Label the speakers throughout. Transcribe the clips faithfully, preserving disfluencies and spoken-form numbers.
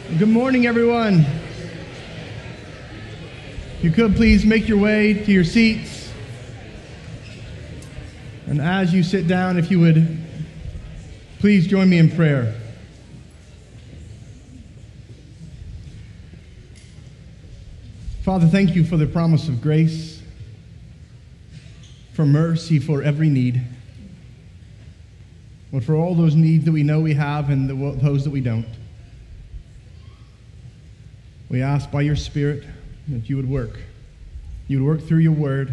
Speaker 1: Good morning, everyone. If you could please make your way to your seats. And as you sit down, if you would please join me in prayer. Father, thank you for the promise of grace, for mercy for every need, but for all those needs that we know we have and the, those that we don't. We ask by your Spirit that you would work. You would work through your word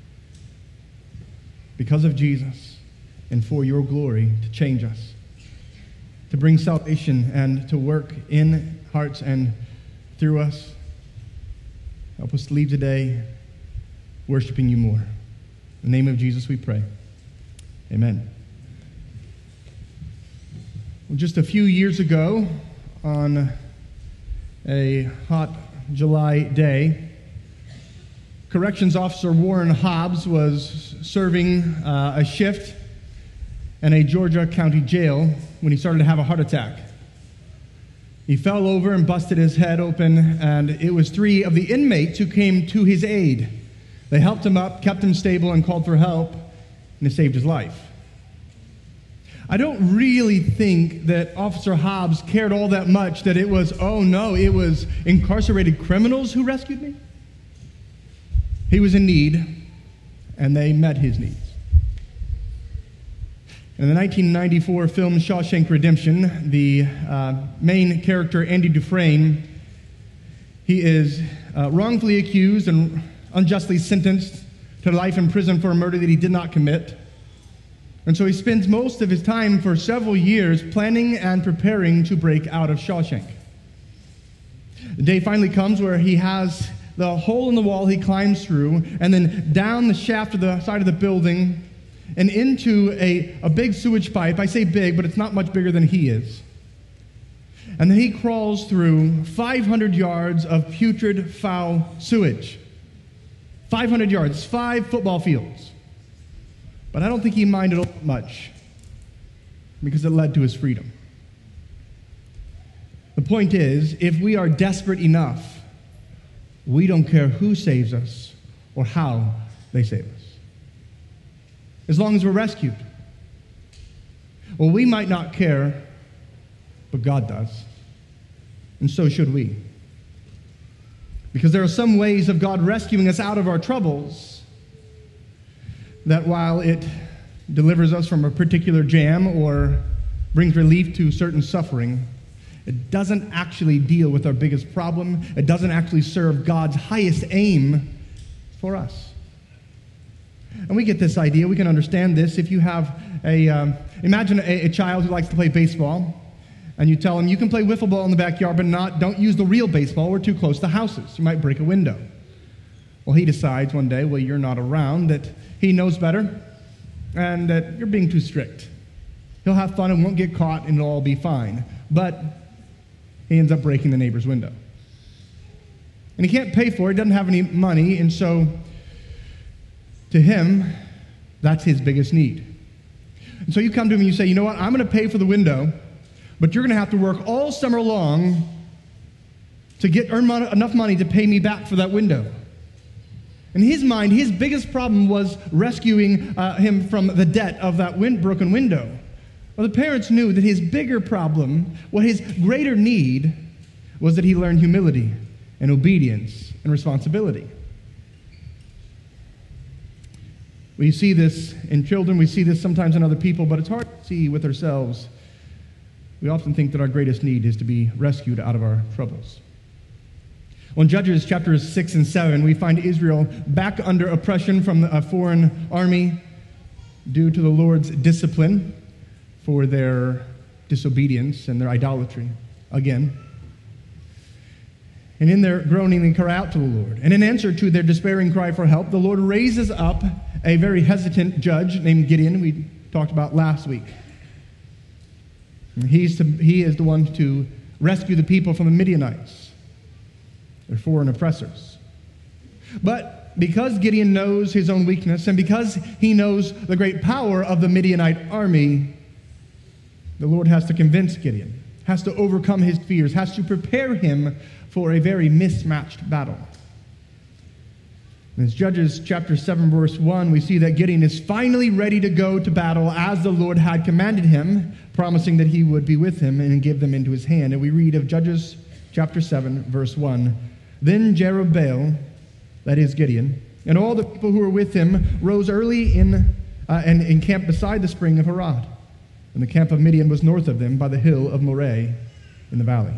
Speaker 1: because of Jesus and for your glory to change us, to bring salvation and to work in hearts and through us. Help us to leave today worshiping you more. In the name of Jesus we pray. Amen. Well, just a few years ago, on a hot July day, Corrections Officer Warren Hobbs was serving uh, a shift in a Georgia county jail when he started to have a heart attack. He fell over and busted his head open, and it was three of the inmates who came to his aid. They helped him up, kept him stable, and called for help, and it saved his life. I don't really think that Officer Hobbs cared all that much that it was, oh no, it was incarcerated criminals who rescued me. He was in need, and they met his needs. In the nineteen ninety-four film Shawshank Redemption, the uh, main character, Andy Dufresne, he is uh, wrongfully accused and unjustly sentenced to life in prison for a murder that he did not commit. And so he spends most of his time for several years planning and preparing to break out of Shawshank. The day finally comes where he has the hole in the wall he climbs through, and then down the shaft of the side of the building and into a, a big sewage pipe. I say big, but it's not much bigger than he is. And then he crawls through five hundred yards of putrid, foul sewage. five hundred yards, five football fields. But I don't think he minded all much because it led to his freedom. The point is, if we are desperate enough, we don't care who saves us or how they save us, as long as we're rescued. Well, we might not care, but God does, and so should we. Because there are some ways of God rescuing us out of our troubles that while it delivers us from a particular jam or brings relief to certain suffering, it doesn't actually deal with our biggest problem. It doesn't actually serve God's highest aim for us. And we get this idea. We can understand this. If you have a, um, imagine a, a child who likes to play baseball, and you tell him, you can play wiffle ball in the backyard, but not, don't use the real baseball. We're too close to houses. You might break a window. Well, he decides one day, well, you're not around, that he knows better, and that you're being too strict. He'll have fun and won't get caught, and it'll all be fine. But he ends up breaking the neighbor's window. And he can't pay for it, he doesn't have any money, and so to him, that's his biggest need. And so you come to him and you say, you know what, I'm going to pay for the window, but you're going to have to work all summer long to get earn mon- enough money to pay me back for that window. In his mind, his biggest problem was rescuing uh, him from the debt of that wind- broken window. Well, the parents knew that his bigger problem, what his greater need, was that he learn humility and obedience and responsibility. We see this in children, we see this sometimes in other people, but it's hard to see with ourselves. We often think that our greatest need is to be rescued out of our troubles. Well, in Judges chapters six and seven, we find Israel back under oppression from a foreign army due to the Lord's discipline for their disobedience and their idolatry again. And in their groaning, they cry out to the Lord. And in answer to their despairing cry for help, the Lord raises up a very hesitant judge named Gideon, we talked about last week. And he's to, he is the one to rescue the people from the Midianites, their foreign oppressors. But because Gideon knows his own weakness, and because he knows the great power of the Midianite army, the Lord has to convince Gideon, has to overcome his fears, has to prepare him for a very mismatched battle. In Judges chapter seven, verse one, we see that Gideon is finally ready to go to battle as the Lord had commanded him, promising that he would be with him and give them into his hand. And we read of Judges chapter seven, verse one, Then Jerubbaal, that is Gideon, and all the people who were with him rose early in uh, and encamped beside the spring of Harod. And the camp of Midian was north of them by the hill of Moreh in the valley.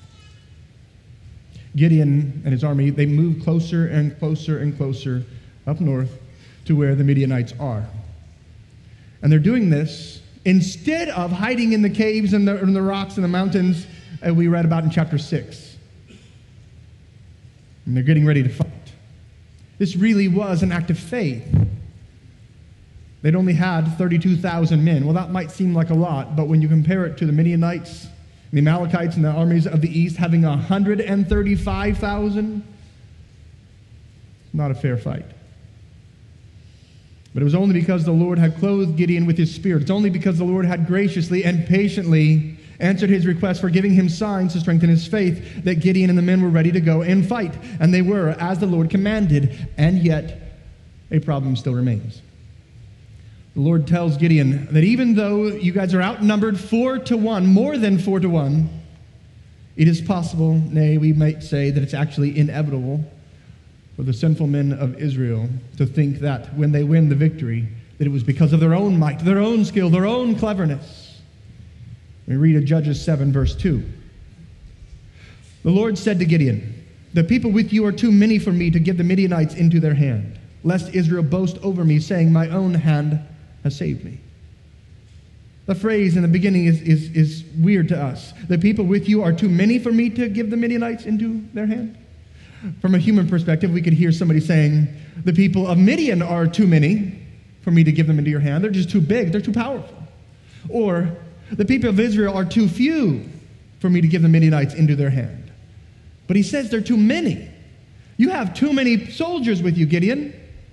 Speaker 1: Gideon and his army, they moved closer and closer and closer up north to where the Midianites are. And they're doing this instead of hiding in the caves and the, and the rocks and the mountains that we read about in chapter six. And they're getting ready to fight. This really was an act of faith. They'd only had thirty-two thousand men. Well, that might seem like a lot, but when you compare it to the Midianites, the Amalekites, and the armies of the east having one hundred thirty-five thousand, not a fair fight. But it was only because the Lord had clothed Gideon with his spirit. It's only because the Lord had graciously and patiently answered his request for giving him signs to strengthen his faith that Gideon and the men were ready to go and fight. And they were, as the Lord commanded, and yet a problem still remains. The Lord tells Gideon that even though you guys are outnumbered four to one, more than four to one, it is possible, nay, we might say that it's actually inevitable for the sinful men of Israel to think that when they win the victory, that it was because of their own might, their own skill, their own cleverness. We read of Judges seven, verse two. The Lord said to Gideon, The people with you are too many for me to give the Midianites into their hand, lest Israel boast over me, saying, My own hand has saved me. The phrase in the beginning is, is, is weird to us. The people with you are too many for me to give the Midianites into their hand. From a human perspective, we could hear somebody saying, the people of Midian are too many for me to give them into your hand. They're just too big. They're too powerful. Or the people of Israel are too few for me to give the Midianites into their hand. But he says they're too many. You have too many soldiers with you, Gideon.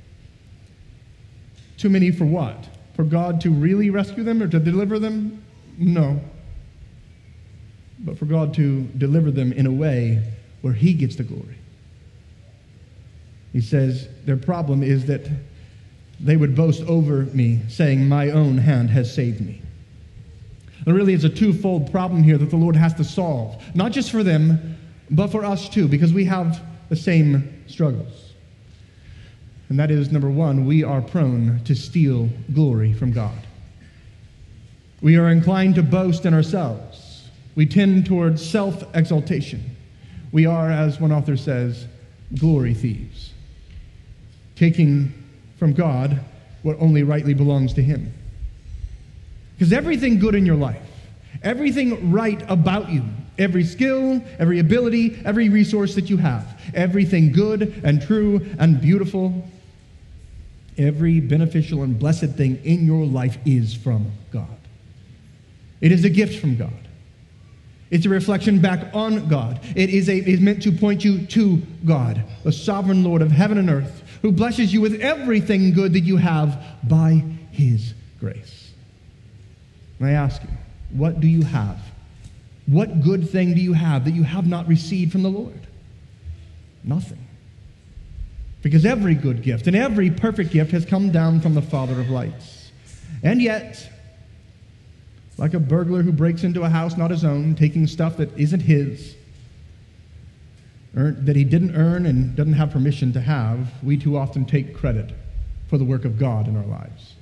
Speaker 1: Too many for what? For God to really rescue them or to deliver them? No. But for God to deliver them in a way where he gets the glory. He says their problem is that they would boast over me, saying, My own hand has saved me. There really is a twofold problem here that the Lord has to solve. Not just for them, but for us too, because we have the same struggles. And that is, number one, we are prone to steal glory from God. We are inclined to boast in ourselves. We tend towards self-exaltation. We are, as one author says, glory thieves, taking from God what only rightly belongs to him. Because everything good in your life, everything right about you, every skill, every ability, every resource that you have, everything good and true and beautiful, every beneficial and blessed thing in your life is from God. It is a gift from God. It's a reflection back on God. It is, a, it is meant to point you to God, the sovereign Lord of heaven and earth, who blesses you with everything good that you have by his grace. And I ask you, what do you have? What good thing do you have that you have not received from the Lord? Nothing. Because every good gift and every perfect gift has come down from the Father of lights. And yet, like a burglar who breaks into a house not his own, taking stuff that isn't his, earn, that he didn't earn and doesn't have permission to have, we too often take credit for the work of God in our lives.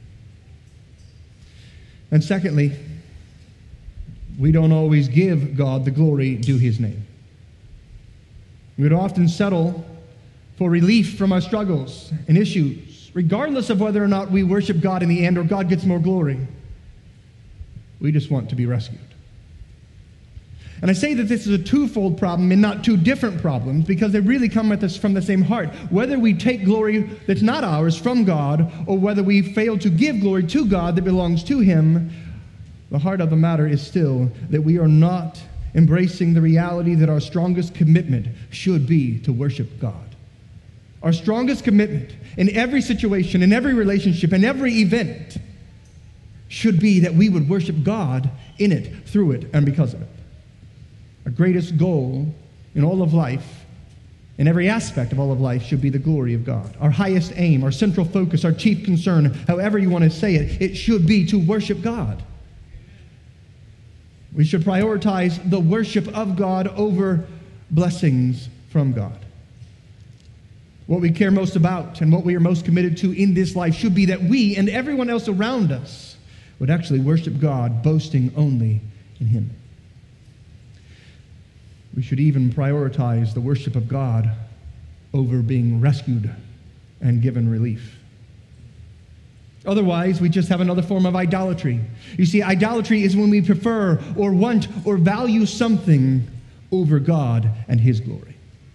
Speaker 1: And secondly, we don't always give God the glory due his name. We would often settle for relief from our struggles and issues, regardless of whether or not we worship God in the end or God gets more glory. We just want to be rescued. And I say that this is a twofold problem and not two different problems because they really come at us from the same heart. Whether we take glory that's not ours from God or whether we fail to give glory to God that belongs to him, the heart of the matter is still that we are not embracing the reality that our strongest commitment should be to worship God. Our strongest commitment in every situation, in every relationship, in every event should be that we would worship God in it, through it, and because of it. Our greatest goal in all of life, in every aspect of all of life, should be the glory of God. Our highest aim, our central focus, our chief concern, however you want to say it, it should be to worship God. We should prioritize the worship of God over blessings from God. What we care most about and what we are most committed to in this life should be that we and everyone else around us would actually worship God, boasting only in Him. We should even prioritize the worship of God over being rescued and given relief. Otherwise, we just have another form of idolatry. You see, idolatry is when we prefer or want or value something over God and His glory.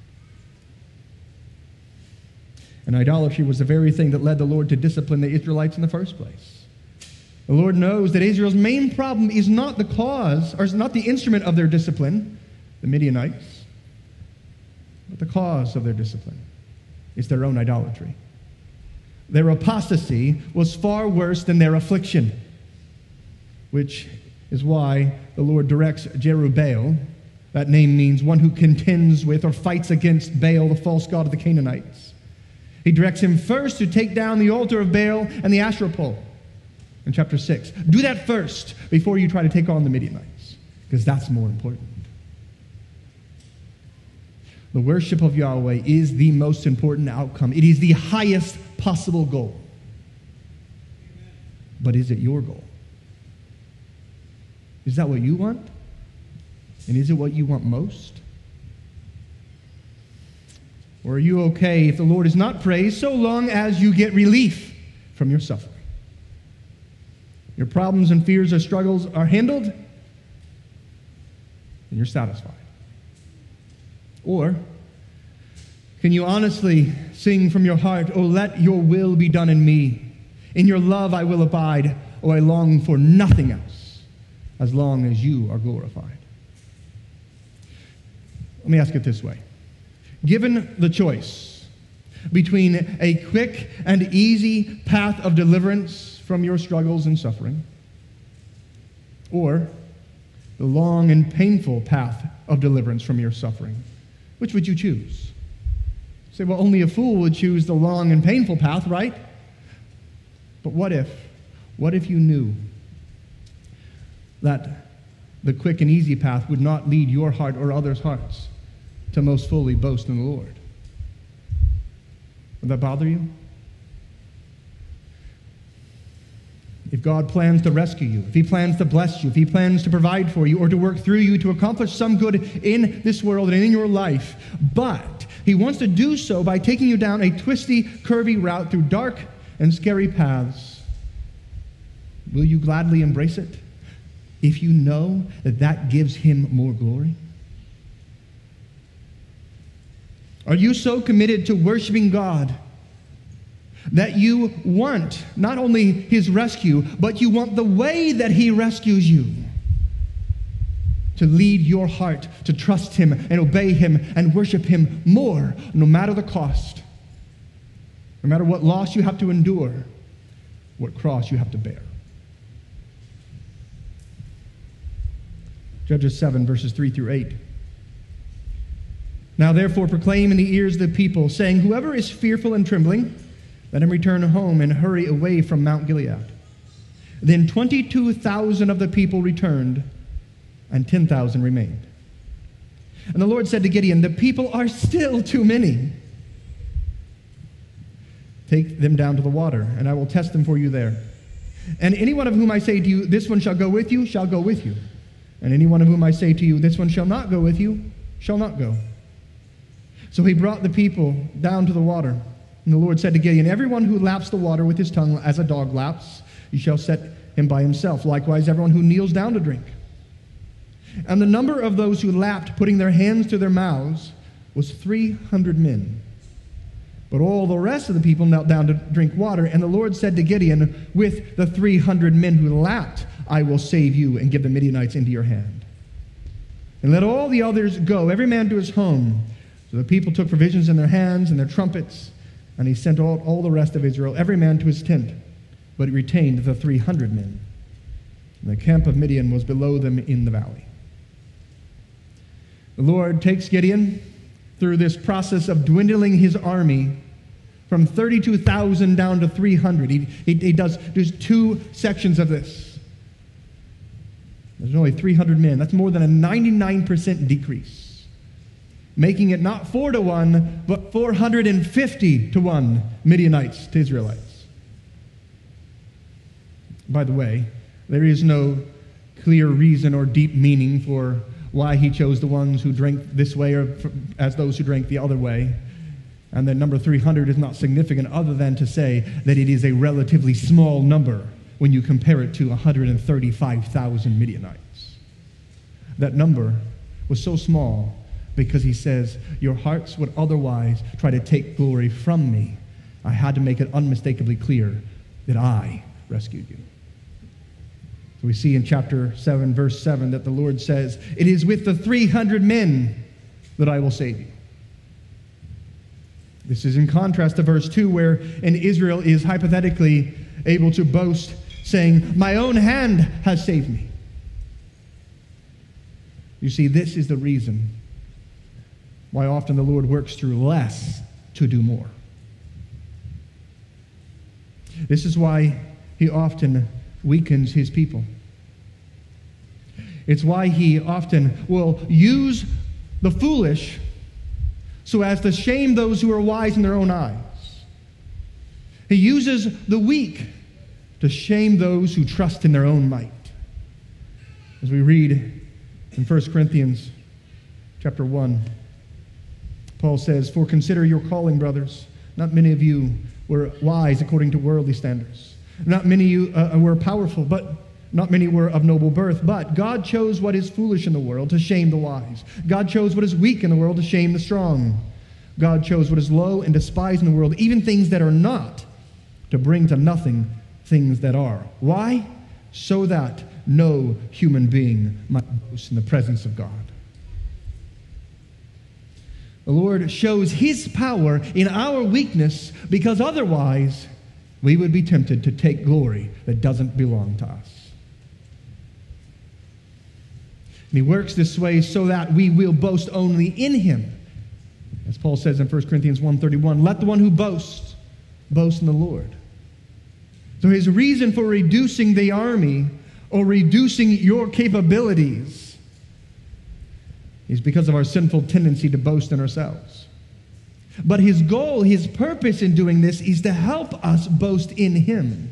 Speaker 1: And idolatry was the very thing that led the Lord to discipline the Israelites in the first place. The Lord knows that Israel's main problem is not the cause, or is not the instrument of their discipline, the Midianites, but the cause of their discipline is their own idolatry. Their apostasy was far worse than their affliction, which is why the Lord directs Jerubbaal, that name means one who contends with or fights against Baal, the false god of the Canaanites. He directs him first to take down the altar of Baal and the Asherah pole in chapter six. Do that first before you try to take on the Midianites, because that's more important. The worship of Yahweh is the most important outcome. It is the highest possible goal. But is it your goal? Is that what you want? And is it what you want most? Or are you okay if the Lord is not praised so long as you get relief from your suffering? Your problems and fears or struggles are handled, and you're satisfied. Or can you honestly sing from your heart, "Oh, let your will be done in me. In your love I will abide. Oh, I long for nothing else as long as you are glorified." Let me ask it this way. Given the choice between a quick and easy path of deliverance from your struggles and suffering, or the long and painful path of deliverance from your suffering, which would you choose? Say, well, only a fool would choose the long and painful path, right? But what if, what if you knew that the quick and easy path would not lead your heart or others' hearts to most fully boast in the Lord? Would that bother you? If God plans to rescue you, if He plans to bless you, if He plans to provide for you or to work through you to accomplish some good in this world and in your life, but He wants to do so by taking you down a twisty, curvy route through dark and scary paths, will you gladly embrace it if you know that that gives Him more glory? Are you so committed to worshiping God that you want not only His rescue, but you want the way that He rescues you to lead your heart to trust Him and obey Him and worship Him more, no matter the cost, no matter what loss you have to endure, what cross you have to bear? Judges seven, verses three through eight. Now therefore proclaim in the ears of the people, saying, whoever is fearful and trembling, let him return home and hurry away from Mount Gilead. Then twenty-two thousand of the people returned, and ten thousand remained. And the Lord said to Gideon, the people are still too many. Take them down to the water, and I will test them for you there. And any one of whom I say to you, this one shall go with you, shall go with you. And any one of whom I say to you, this one shall not go with you, shall not go. So he brought the people down to the water. And the Lord said to Gideon, everyone who laps the water with his tongue as a dog laps, you shall set him by himself. Likewise, everyone who kneels down to drink. And the number of those who lapped, putting their hands to their mouths, was three hundred men. But all the rest of the people knelt down to drink water. And the Lord said to Gideon, with the three hundred men who lapped, I will save you and give the Midianites into your hand. And let all the others go, every man to his home. So the people took provisions in their hands and their trumpets, and he sent all, all the rest of Israel, every man to his tent, but he retained the three hundred men. And the camp of Midian was below them in the valley. The Lord takes Gideon through this process of dwindling his army from thirty-two thousand down to three hundred. He, he, he does there's two sections of this. There's only three hundred men. That's more than a ninety-nine percent decrease, making it not four to one, but four hundred fifty to one Midianites to Israelites. By the way, there is no clear reason or deep meaning for why he chose the ones who drank this way or as those who drank the other way. And the number three hundred is not significant other than to say that it is a relatively small number when you compare it to one hundred thirty-five thousand Midianites. That number was so small because he says, your hearts would otherwise try to take glory from me. I had to make it unmistakably clear that I rescued you. So we see in chapter seven, verse seven, that the Lord says, it is with the three hundred men that I will save you. This is in contrast to verse two, where in Israel is hypothetically able to boast, saying, my own hand has saved me. You see, this is the reason why often the Lord works through less to do more. This is why he often weakens his people. It's why he often will use the foolish so as to shame those who are wise in their own eyes. He uses the weak to shame those who trust in their own might. As we read in First Corinthians chapter one, Paul says, for consider your calling, brothers. Not many of you were wise according to worldly standards. Not many of you uh, were powerful, but not many were of noble birth. But God chose what is foolish in the world to shame the wise. God chose what is weak in the world to shame the strong. God chose what is low and despised in the world, even things that are not, to bring to nothing things that are. Why? So that no human being might boast in the presence of God. The Lord shows his power in our weakness, because otherwise we would be tempted to take glory that doesn't belong to us. And he works this way so that we will boast only in him. As Paul says in First Corinthians one thirty-one, let the one who boasts boast in the Lord. So his reason for reducing the army or reducing your capabilities is because of our sinful tendency to boast in ourselves. But his goal, his purpose in doing this is to help us boast in him.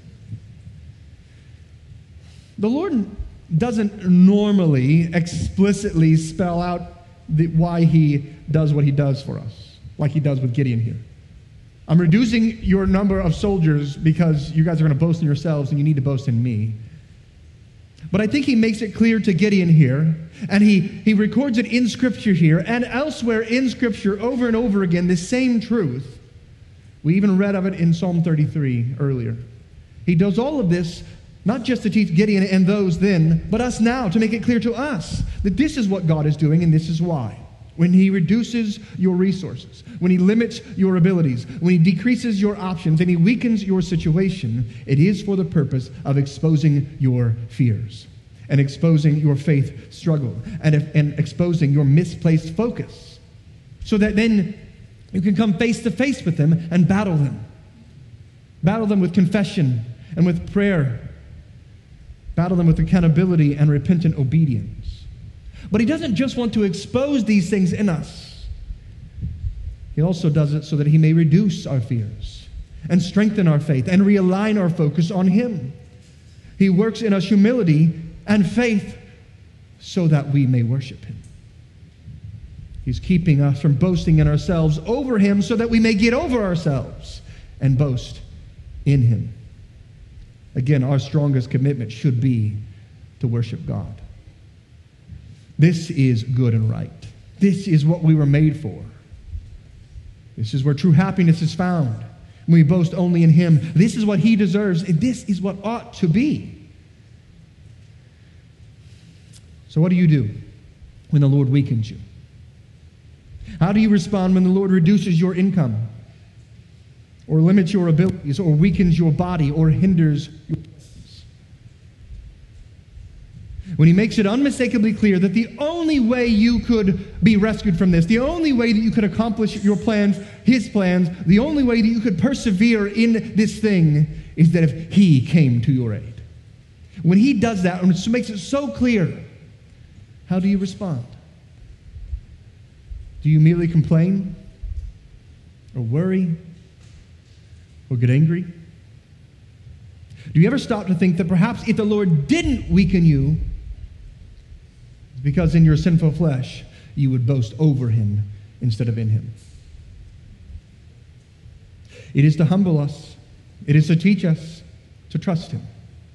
Speaker 1: The Lord doesn't normally explicitly spell out the, why he does what he does for us, like he does with Gideon here. I'm reducing your number of soldiers because you guys are going to boast in yourselves and you need to boast in me. But I think he makes it clear to Gideon here, and he, he records it in Scripture here and elsewhere in Scripture over and over again, this same truth. We even read of it in Psalm thirty-three earlier. He does all of this not just to teach Gideon and those then, but us now, to make it clear to us that this is what God is doing and this is why. When he reduces your resources, when he limits your abilities, when he decreases your options, and he weakens your situation, it is for the purpose of exposing your fears and exposing your faith struggle and, and exposing your misplaced focus, so that then you can come face to face with them and battle them. Battle them with confession and with prayer. Battle them with accountability and repentant obedience. But he doesn't just want to expose these things in us. He also does it so that he may reduce our fears and strengthen our faith and realign our focus on him. He works in us humility and faith so that we may worship him. He's keeping us from boasting in ourselves over him so that we may get over ourselves and boast in him. Again, our strongest commitment should be to worship God. This is good and right. This is what we were made for. This is where true happiness is found. We boast only in him. This is what he deserves, and this is what ought to be. So what do you do when the Lord weakens you? How do you respond when the Lord reduces your income, or limits your abilities, or weakens your body, or hinders your presence? when he makes it unmistakably clear that the only way you could be rescued from this, the only way that you could accomplish your plans, his plans, the only way that you could persevere in this thing is that if he came to your aid. When he does that, and it makes it so clear, how do you respond? Do you merely complain or worry or get angry? Do you ever stop to think that perhaps if the Lord didn't weaken you, it's because in your sinful flesh you would boast over him instead of in him? It is to humble us. It is to teach us to trust him.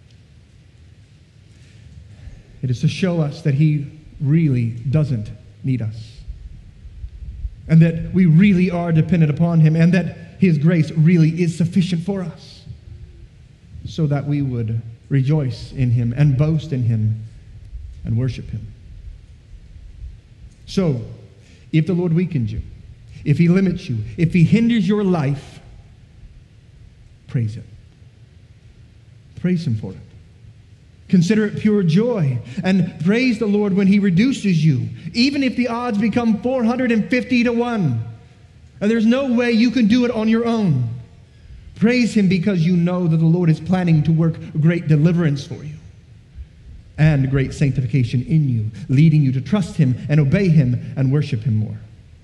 Speaker 1: It is to show us that he really doesn't need us, and that we really are dependent upon him, and that his grace really is sufficient for us, so that we would rejoice in him and boast in him and worship him. So, if the Lord weakens you, if he limits you, if he hinders your life, praise him. Praise him for it. Consider it pure joy, and praise the Lord when he reduces you, even if the odds become four hundred fifty to one, and there's no way you can do it on your own. Praise him because you know that the Lord is planning to work great deliverance for you and great sanctification in you, leading you to trust him and obey him and worship him more.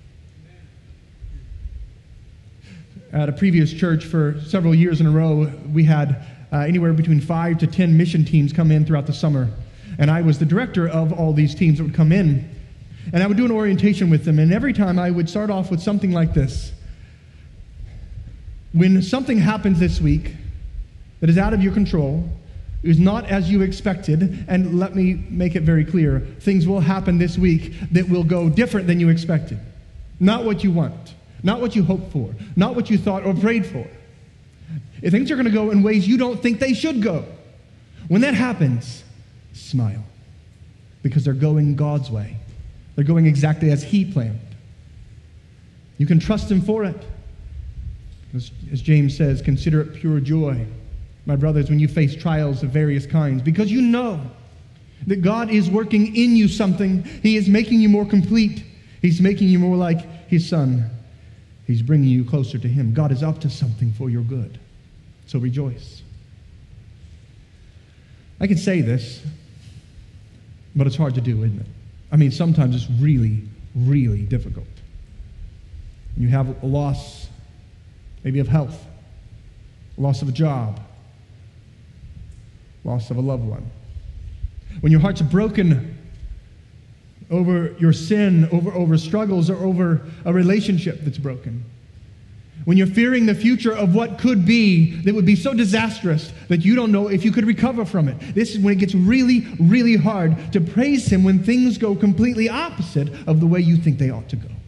Speaker 1: At a previous church for several years in a row, we had uh, anywhere between five to ten mission teams come in throughout the summer. And I was the director of all these teams that would come in. And I would do an orientation with them. And every time I would start off with something like this. When something happens this week that is out of your control, is not as you expected, and let me make it very clear, things will happen this week that will go different than you expected. Not what you want, not what you hoped for, not what you thought or prayed for. If things are going to go in ways you don't think they should go, when that happens, smile, because they're going God's way. They're going exactly as he planned. You can trust him for it. As, as James says, consider it pure joy, my brothers, when you face trials of various kinds, because you know that God is working in you something. He is making you more complete. He's making you more like his Son. He's bringing you closer to him. God is up to something for your good. So rejoice. I can say this, but it's hard to do, isn't it? I mean, sometimes it's really, really difficult. You have a loss, maybe of health, loss of a job, loss of a loved one. When your heart's broken over your sin, over, over struggles, or over a relationship that's broken. When you're fearing the future of what could be that would be so disastrous that you don't know if you could recover from it. This is when it gets really, really hard to praise him when things go completely opposite of the way you think they ought to go.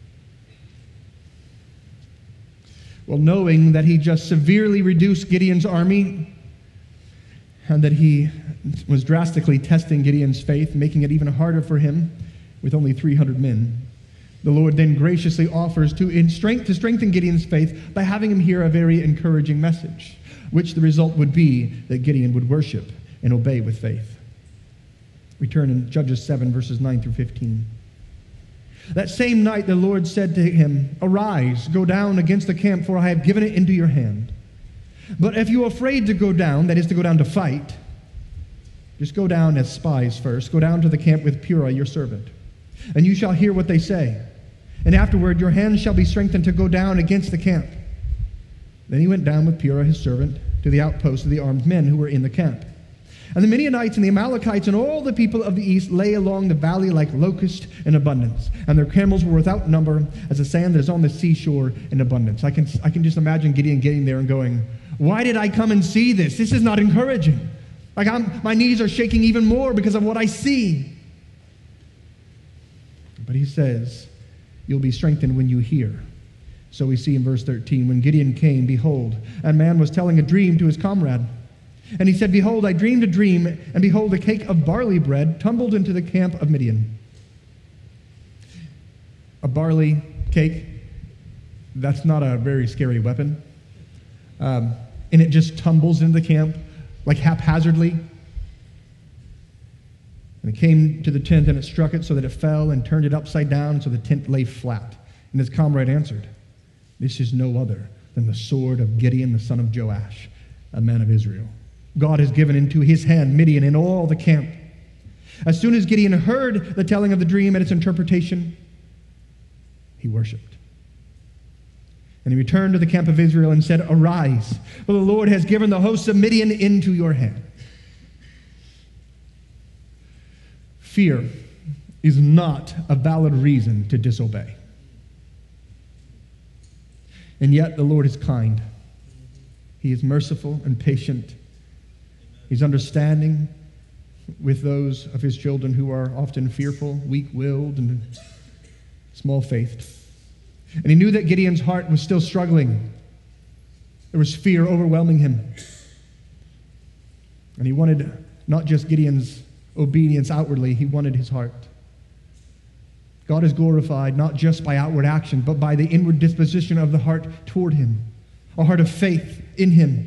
Speaker 1: Well, knowing that he just severely reduced Gideon's army and that he was drastically testing Gideon's faith, making it even harder for him with only three hundred men, the Lord then graciously offers to, in strength, to strengthen Gideon's faith by having him hear a very encouraging message, which the result would be that Gideon would worship and obey with faith. We turn in Judges seven, verses nine through fifteen. That same night the Lord said to him, "Arise, go down against the camp, for I have given it into your hand. But if you are afraid to go down," that is to go down to fight, "just go down as spies first. Go down to the camp with Purah, your servant, and you shall hear what they say. And afterward your hands shall be strengthened to go down against the camp." Then he went down with Purah, his servant, to the outpost of the armed men who were in the camp. And the Midianites and the Amalekites and all the people of the east lay along the valley like locusts in abundance, and their camels were without number as the sand that is on the seashore in abundance. I can, I can just imagine Gideon getting there and going, "Why did I come and see this? This is not encouraging. Like I'm, my knees are shaking even more because of what I see." But he says, "You'll be strengthened when you hear." So we see in verse thirteen, when Gideon came, behold, a man was telling a dream to his comrade. And he said, "Behold, I dreamed a dream, and behold, a cake of barley bread tumbled into the camp of Midian." A barley cake, that's not a very scary weapon. Um, and it just tumbles into the camp, like haphazardly. And it came to the tent, and it struck it so that it fell, and turned it upside down so the tent lay flat. And his comrade answered, "This is no other than the sword of Gideon, the son of Joash, a man of Israel. God has given into his hand Midian and all the camp." As soon as Gideon heard the telling of the dream and its interpretation, he worshipped. And he returned to the camp of Israel and said, "Arise, for the Lord has given the hosts of Midian into your hand." Fear is not a valid reason to disobey. And yet the Lord is kind. He is merciful and patient. He's understanding with those of his children who are often fearful, weak-willed, and small-faithed. And he knew that Gideon's heart was still struggling. There was fear overwhelming him. And he wanted not just Gideon's obedience outwardly, he wanted his heart. God is glorified not just by outward action, but by the inward disposition of the heart toward him, a heart of faith in him.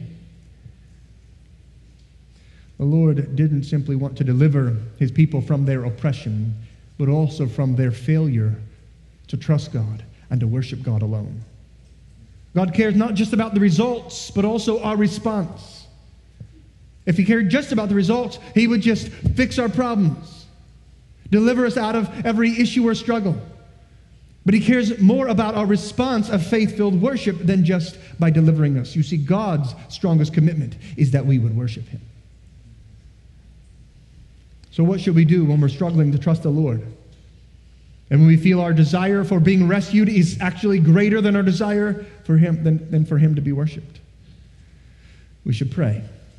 Speaker 1: The Lord didn't simply want to deliver his people from their oppression, but also from their failure to trust God and to worship God alone. God cares not just about the results, but also our response. If he cared just about the results, he would just fix our problems, deliver us out of every issue or struggle. But he cares more about our response of faith-filled worship than just by delivering us. You see, God's strongest commitment is that we would worship him. So what should we do when we're struggling to trust the Lord? And when we feel our desire for being rescued is actually greater than our desire for him, than, than for him to be worshipped? We should pray.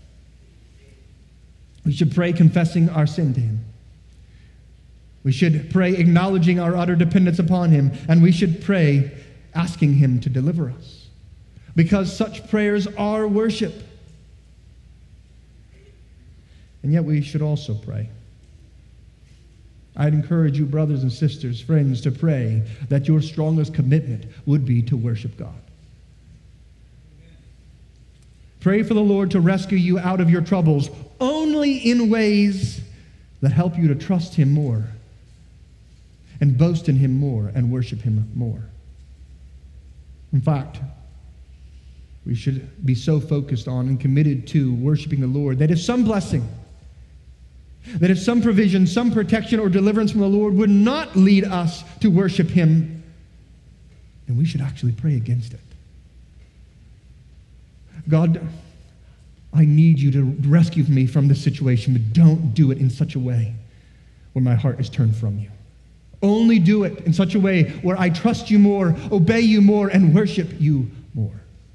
Speaker 1: We should pray confessing our sin to him. We should pray acknowledging our utter dependence upon him. And we should pray asking him to deliver us. Because such prayers are worship. And yet we should also pray. I'd encourage you, brothers and sisters, friends, to pray that your strongest commitment would be to worship God. Pray for the Lord to rescue you out of your troubles only in ways that help you to trust him more and boast in him more and worship him more. In fact, we should be so focused on and committed to worshiping the Lord that if some blessing, that if some provision, some protection or deliverance from the Lord would not lead us to worship him, then we should actually pray against it. God, I need you to rescue me from this situation, but don't do it in such a way where my heart is turned from you. Only do it in such a way where I trust you more, obey you more, and worship you more.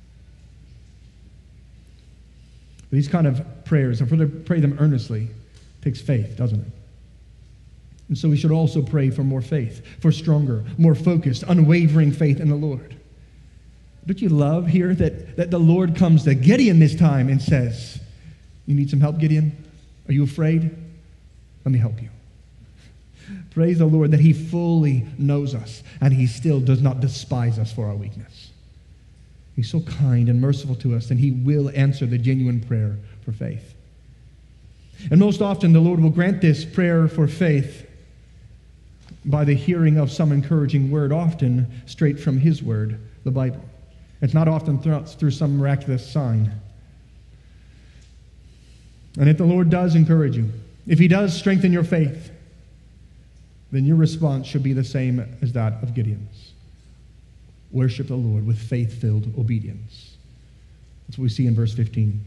Speaker 1: These kind of prayers, if we're to pray them earnestly, takes faith, doesn't it? And so we should also pray for more faith, for stronger, more focused, unwavering faith in the Lord. Don't you love here that, that the Lord comes to Gideon this time and says, "You need some help, Gideon? Are you afraid? Let me help you." Praise the Lord that he fully knows us and he still does not despise us for our weakness. He's so kind and merciful to us, and he will answer the genuine prayer for faith. And most often the Lord will grant this prayer for faith by the hearing of some encouraging word, often straight from his word, the Bible. It's not often through some miraculous sign. And if the Lord does encourage you, if he does strengthen your faith, then your response should be the same as that of Gideon's. Worship the Lord with faith-filled obedience. That's what we see in verse fifteen.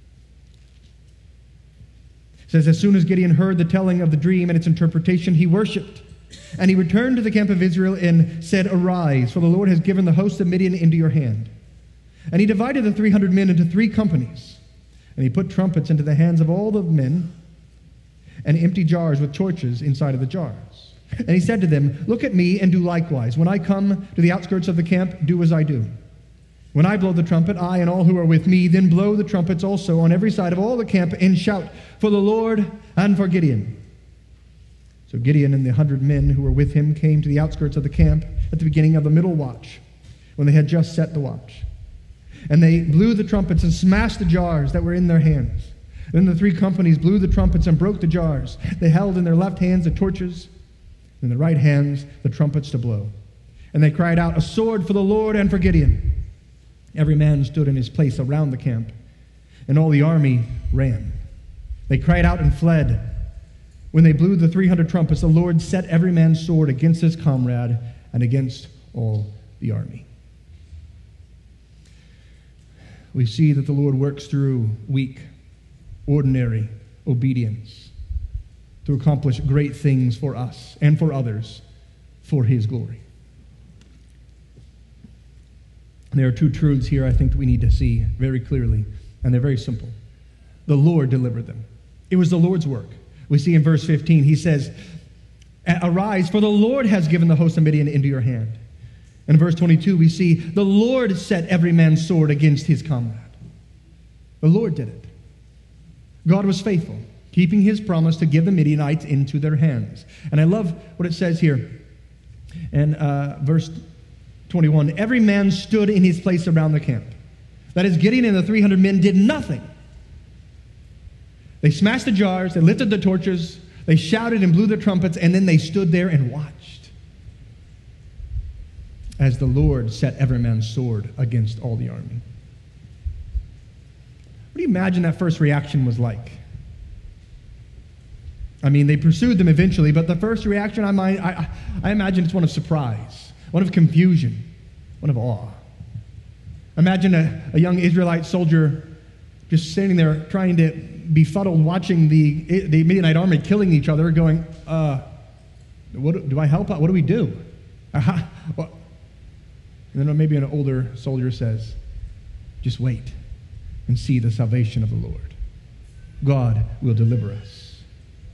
Speaker 1: It says, as soon as Gideon heard the telling of the dream and its interpretation, he worshipped. And he returned to the camp of Israel and said, "Arise, for the Lord has given the host of Midian into your hand." And he divided the three hundred men into three companies. And he put trumpets into the hands of all the men and empty jars with torches inside of the jars. And he said to them, "Look at me and do likewise. When I come to the outskirts of the camp, do as I do. When I blow the trumpet, I and all who are with me, then blow the trumpets also on every side of all the camp and shout for the Lord and for Gideon." So Gideon and the hundred men who were with him came to the outskirts of the camp at the beginning of the middle watch, when they had just set the watch. And they blew the trumpets and smashed the jars that were in their hands. Then the three companies blew the trumpets and broke the jars. They held in their left hands the torches, and in their right hands the trumpets to blow. And they cried out, "A sword for the Lord and for Gideon." Every man stood in his place around the camp, and all the army ran. They cried out and fled. When they blew the three hundred trumpets, the Lord set every man's sword against his comrade and against all the army. We see that the Lord works through weak, ordinary obedience to accomplish great things for us and for others for his glory. There are two truths here I think that we need to see very clearly, and they're very simple. The Lord delivered them. It was the Lord's work. We see in verse fifteen, he says, "Arise, for the Lord has given the host of Midian into your hand." In verse twenty-two, we see, the Lord set every man's sword against his comrade. The Lord did it. God was faithful, keeping his promise to give the Midianites into their hands. And I love what it says here in uh, verse twenty-one. Every man stood in his place around the camp. That is, Gideon and the three hundred men did nothing. They smashed the jars, they lifted the torches, they shouted and blew the trumpets, and then they stood there and watched as the Lord set every man's sword against all the army. What do you imagine that first reaction was like? I mean, they pursued them eventually, but the first reaction, I, might, I, I imagine it's one of surprise, one of confusion, one of awe. Imagine a, a young Israelite soldier just standing there trying to befuddled, watching the, the Midianite army killing each other, going, uh, what, do I help out? What do we do? Uh, well, and then maybe an older soldier says, just wait and see the salvation of the Lord. God will deliver us.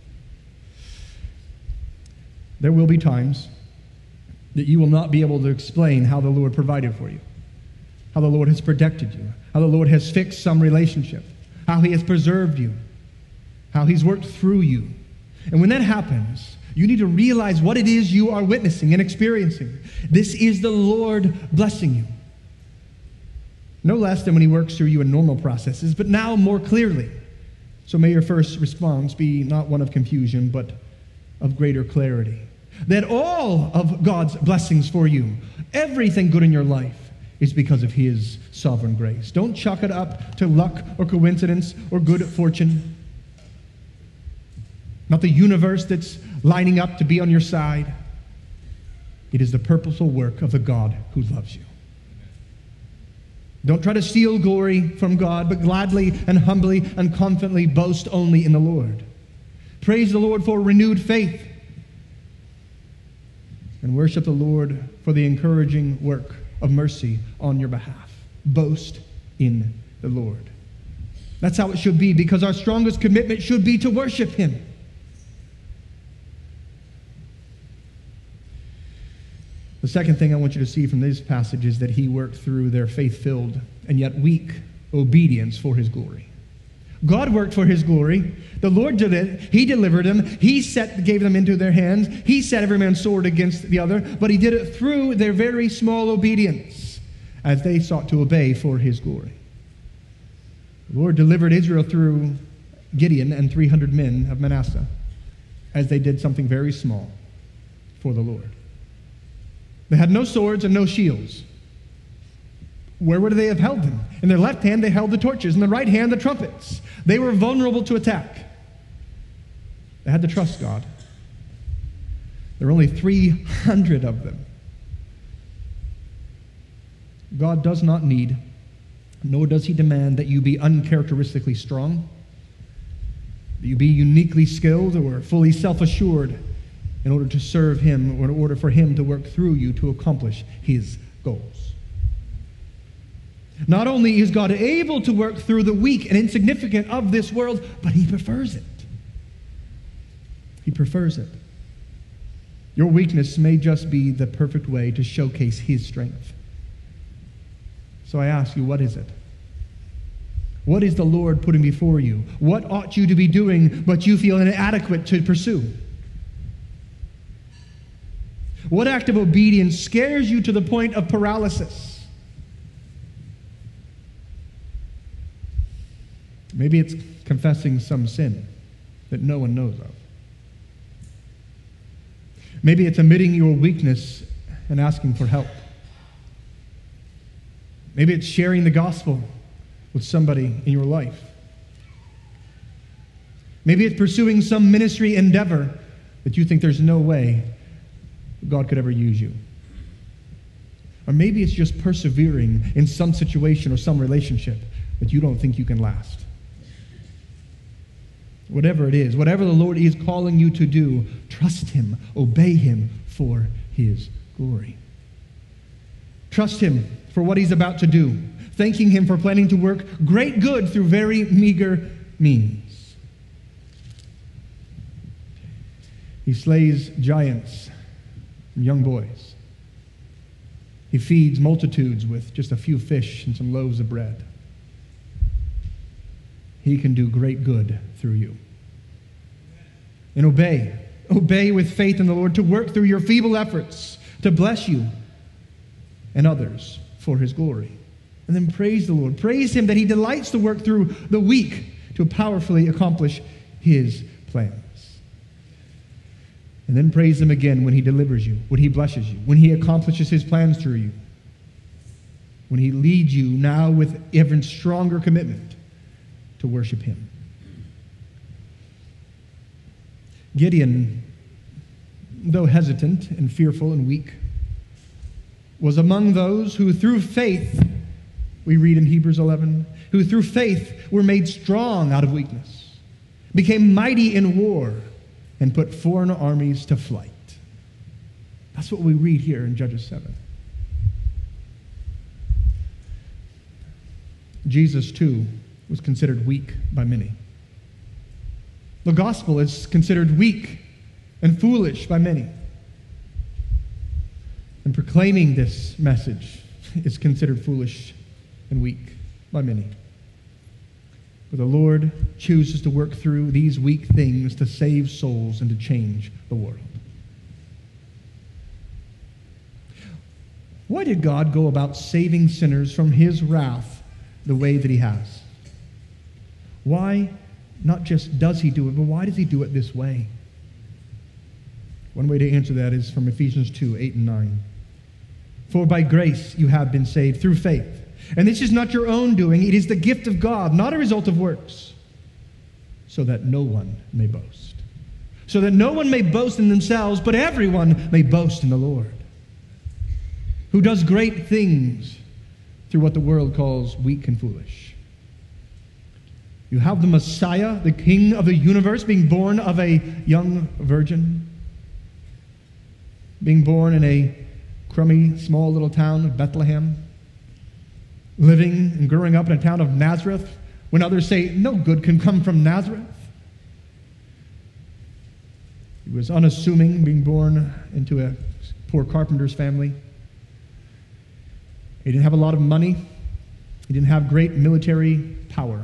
Speaker 1: There will be times that you will not be able to explain how the Lord provided for you, how the Lord has protected you, how the Lord has fixed some relationship, how he has preserved you, how he's worked through you. And when that happens, you need to realize what it is you are witnessing and experiencing. This is the Lord blessing you. No less than when he works through you in normal processes, but now more clearly. So may your first response be not one of confusion, but of greater clarity. That all of God's blessings for you, everything good in your life, is because of his sovereign grace. Don't chalk it up to luck or coincidence or good fortune. Not the universe that's lining up to be on your side. It is the purposeful work of the God who loves you. Don't try to steal glory from God, but gladly and humbly and confidently boast only in the Lord. Praise the Lord for renewed faith, and worship the Lord for the encouraging work of mercy on your behalf. Boast in the Lord. That's how it should be, because our strongest commitment should be to worship him. The second thing I want you to see from this passage is that he worked through their faith-filled and yet weak obedience for his glory. God worked for his glory. The Lord did it. He delivered them. He set, gave them into their hands. He set every man's sword against the other, but he did it through their very small obedience as they sought to obey for his glory. The Lord delivered Israel through Gideon and three hundred men of Manasseh as they did something very small for the Lord. They had no swords and no shields. Where would they have held them? In their left hand, they held the torches. In the right hand, the trumpets. They were vulnerable to attack. They had to trust God. There were only three hundred of them. God does not need, nor does he demand, that you be uncharacteristically strong, that you be uniquely skilled or fully self-assured in order to serve him, or in order for him to work through you to accomplish his goals. Not only is God able to work through the weak and insignificant of this world, but he prefers it. He prefers it. Your weakness may just be the perfect way to showcase his strength. So I ask you, what is it? What is the Lord putting before you? What ought you to be doing, but you feel inadequate to pursue? What act of obedience scares you to the point of paralysis? Maybe it's confessing some sin that no one knows of. Maybe it's admitting your weakness and asking for help. Maybe it's sharing the gospel with somebody in your life. Maybe it's pursuing some ministry endeavor that you think there's no way God could ever use you. Or maybe it's just persevering in some situation or some relationship that you don't think you can last. Whatever it is, whatever the Lord is calling you to do, trust Him, obey Him for His glory. Trust Him for what He's about to do, thanking Him for planning to work great good through very meager means. He slays giants and young boys. He feeds multitudes with just a few fish and some loaves of bread. He can do great good through you. And obey. Obey with faith in the Lord to work through your feeble efforts to bless you and others for His glory. And then praise the Lord. Praise Him that He delights to work through the weak to powerfully accomplish His plans. And then praise Him again when He delivers you, when He blesses you, when He accomplishes His plans through you, when He leads you now with even stronger commitment to worship Him. Gideon, though hesitant and fearful and weak, was among those who through faith, we read in Hebrews eleven, who through faith were made strong out of weakness, became mighty in war, and put foreign armies to flight. That's what we read here in Judges seven. Jesus, too, was considered weak by many. The gospel is considered weak and foolish by many. And proclaiming this message is considered foolish and weak by many. But the Lord chooses to work through these weak things to save souls and to change the world. Why did God go about saving sinners from His wrath the way that He has? Why, not just does He do it, but why does He do it this way? One way to answer that is from Ephesians two, eight and nine. For by grace you have been saved through faith. And this is not your own doing, it is the gift of God, not a result of works, so that no one may boast. So that no one may boast in themselves, but everyone may boast in the Lord, who does great things through what the world calls weak and foolish. You have the Messiah, the King of the universe, being born of a young virgin, being born in a crummy, small little town of Bethlehem, living and growing up in a town of Nazareth, when others say, no good can come from Nazareth. He was unassuming, being born into a poor carpenter's family. He didn't have a lot of money. He didn't have great military power.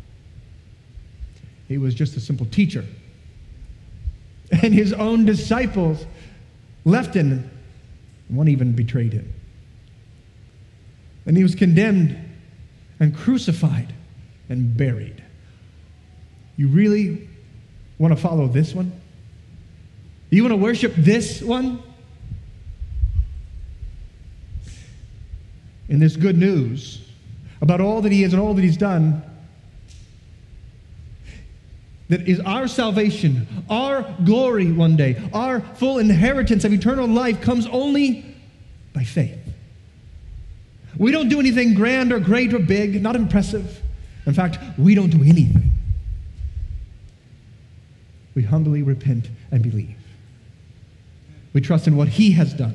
Speaker 1: He was just a simple teacher. And his own disciples left him. One even betrayed him. And he was condemned and crucified and buried. You really want to follow this one? Do you want to worship this one? In this good news about all that He is and all that He's done, that is our salvation, our glory one day, our full inheritance of eternal life comes only by faith. We don't do anything grand or great or big, not impressive. In fact, we don't do anything. We humbly repent and believe. We trust in what He has done.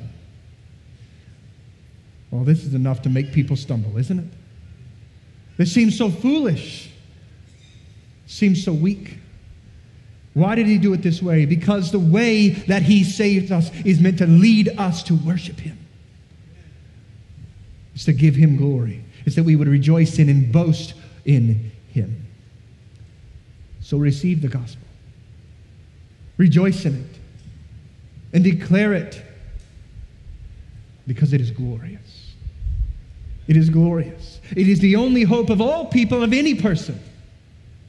Speaker 1: Well, this is enough to make people stumble, isn't it? This seems so foolish. Seems so weak. Why did He do it this way? Because the way that He saved us is meant to lead us to worship Him. It's to give Him glory. It's that we would rejoice in and boast in Him. So receive the gospel. Rejoice in it. And declare it. Because it is glorious. It is glorious. It is the only hope of all people, of any person.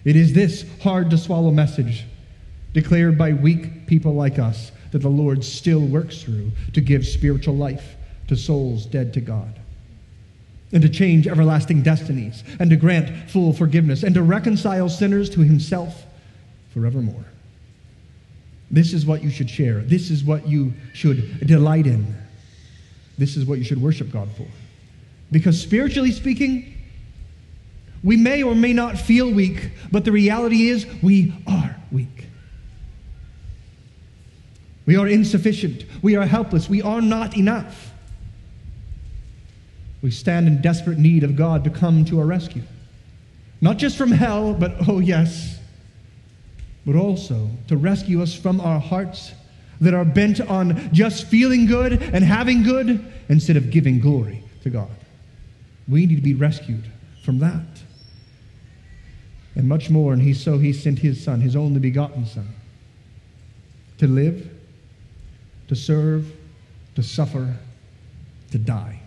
Speaker 1: It is this hard-to-swallow message declared by weak people like us that the Lord still works through to give spiritual life to souls dead to God, and to change everlasting destinies, and to grant full forgiveness, and to reconcile sinners to himself forevermore. This is what you should share. This is what you should delight in. This is what you should worship God for. Because spiritually speaking, we may or may not feel weak, but the reality is we are weak. We are insufficient. We are helpless. We are not enough. We stand in desperate need of God to come to our rescue. Not just from hell, but, oh yes, but also to rescue us from our hearts that are bent on just feeling good and having good instead of giving glory to God. We need to be rescued from that. And much more, and he, so he sent his Son, his only begotten Son, to live, to serve, to suffer, to die.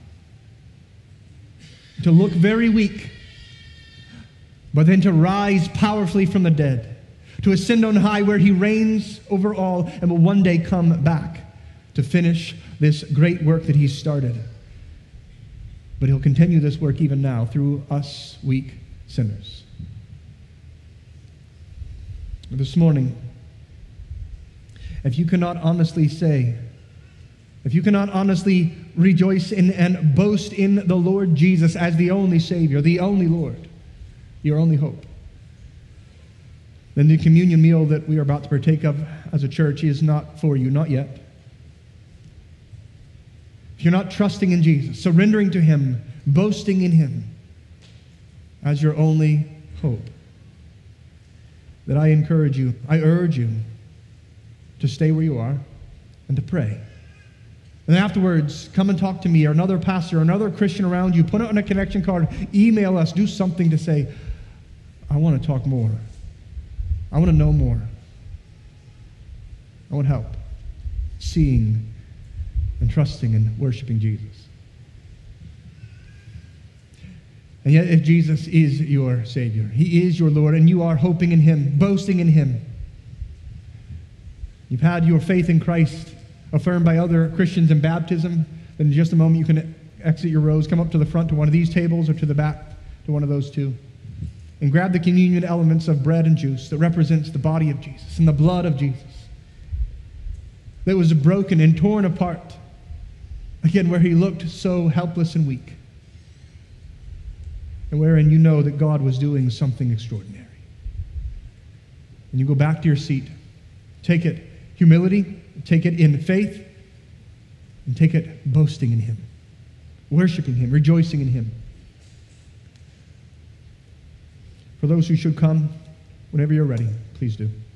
Speaker 1: To look very weak, but then to rise powerfully from the dead, to ascend on high where he reigns over all and will one day come back to finish this great work that he started. But he'll continue this work even now through us weak sinners. This morning, if you cannot honestly say, if you cannot honestly rejoice in and boast in the Lord Jesus as the only Savior, the only Lord, your only hope, then the communion meal that we are about to partake of as a church is not for you, not yet. If you're not trusting in Jesus, surrendering to him, boasting in him as your only hope, then I encourage you, I urge you to stay where you are and to pray. And then afterwards, come and talk to me or another pastor or another Christian around you. Put it on a connection card. Email us. Do something to say, I want to talk more. I want to know more. I want help seeing and trusting and worshiping Jesus. And yet, if Jesus is your Savior, he is your Lord, and you are hoping in him, boasting in him, you've had your faith in Christ affirmed by other Christians in baptism, then in just a moment you can exit your rows, come up to the front to one of these tables or to the back to one of those two, and grab the communion elements of bread and juice that represents the body of Jesus and the blood of Jesus that was broken and torn apart, again, where he looked so helpless and weak, and wherein you know that God was doing something extraordinary. And you go back to your seat, take it humility, take it in faith, and take it boasting in him, worshiping him, rejoicing in him. For those who should come, whenever you're ready, please do.